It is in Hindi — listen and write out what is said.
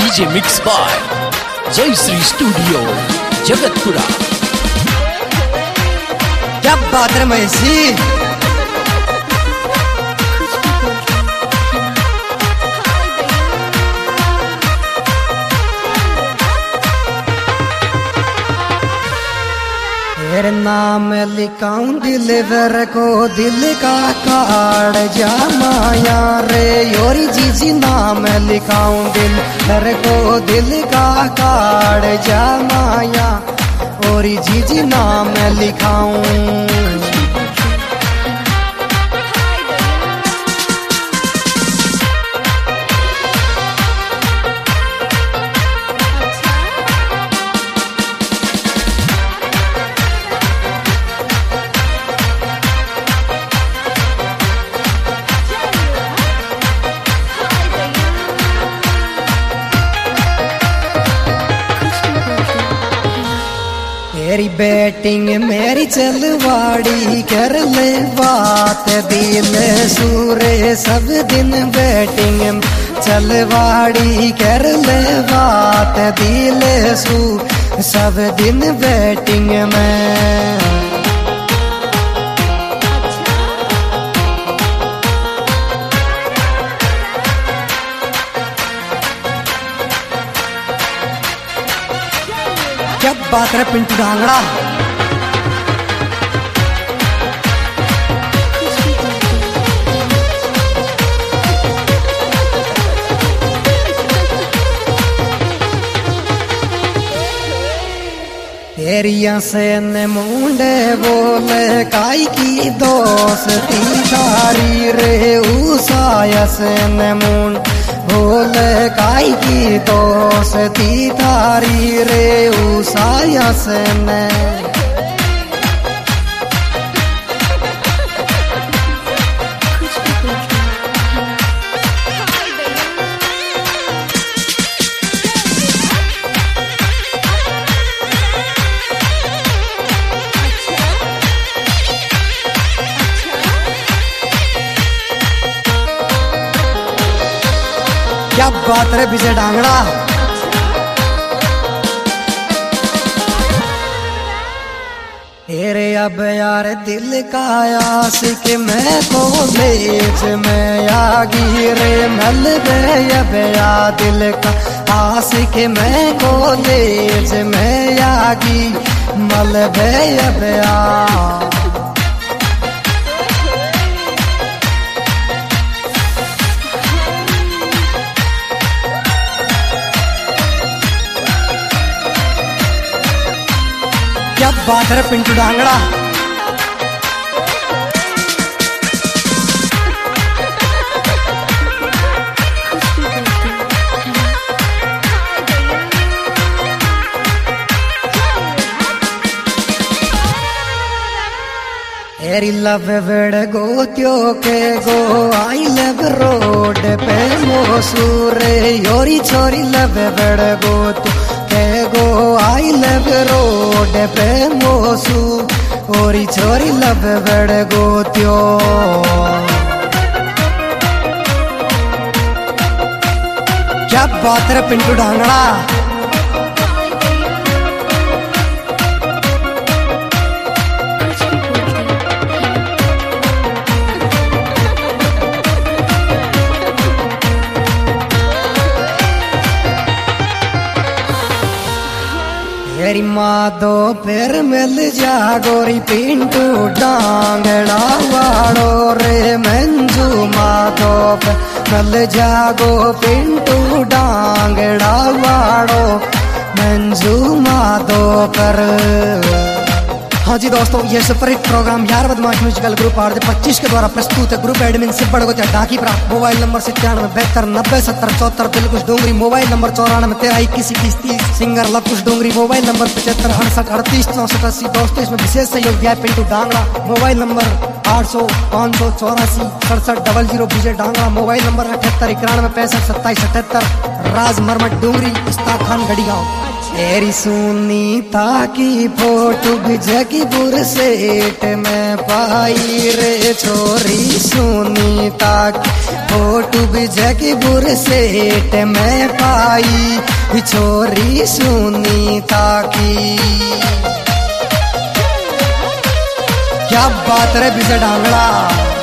डीजे मिक्स बाय जय श्री स्टूडियो जगतपुरा। क्या बात है महेशी। तेरे नाम लिखाऊं दिलवर को दिल का कार्ड जा माया रे योरी जीजी नाम लिखाऊं दिलवर को दिल का कार्ड जा माया ओरी जीजी नाम लिखाऊं। तेरी बैटिंग मेरी चलवाड़ी कर ले बात दिल सूरे सब दिन बैटिंग चलवाड़ी कर ले बात दिल सू सब दिन बैटिंग में। क्या बात है पिंटू डांगड़ा। तेरिया से न मुंडे बोले काई की दोस्ती थारी रे उसाया से न मुंड बोले काई की दोस्ती थारी रे उसाया से न। क्या बात है विजय डांगड़ा। तेरे अब यार दिल का आशिक मैं कॉलेज में आगी रे मल गए अब यार दिल का आशिक मैं कॉलेज में आगी मल गए अब यार। क्या बात है पिंटू डांगड़ा। तेरी लव वेड़ गो त्यो के गो आई लव रोड पे मोसूरे योरी छोरी लव वेड़ गो त्यो के गो आई लव रोड पे मोसू ओरी छोरी लव वेड़ गो त्यो। क्या बात है पिंटू डांगड़ा। तेरी माँ दो फिर मिल जा गोरी पिंटू डांगड़ा वाड़ो रे मंजू माँ दो मिल जा गो पिंटू डांगड़ा वाड़ो मंजू माँ दो कर। हाँ जी दोस्तों, ये सुपरहिट प्रोग्राम यार बदमाश म्यूजिकल ग्रुप RJ 25 के द्वारा प्रस्तुत है। ग्रुप एडमिन सिब्बड़ को डाकी प्राप्त। Mobile number 9772907074 Dilkush Dongri. Mobile number 9413212130। Singer Lavkush Dongri. Mobile number 7568683480। दोस्तों इसमें विशेष सहयोग दिया Pintu Dangra. Mobile number 800 584 6700 Vijay Dangra. Mobile number 78 91 65 27 77। Raj Marmat Dongri. उस्ताद खान गढ़ी गाँव। तेरी सुनीता की फोटो भी जगीपुर सेठ में पाई रे छोरी सुनीता की फोटो भी जगीपुर सेठ में पाई छोरी सुनीता की। क्या बात रे बिसे डांगड़ा।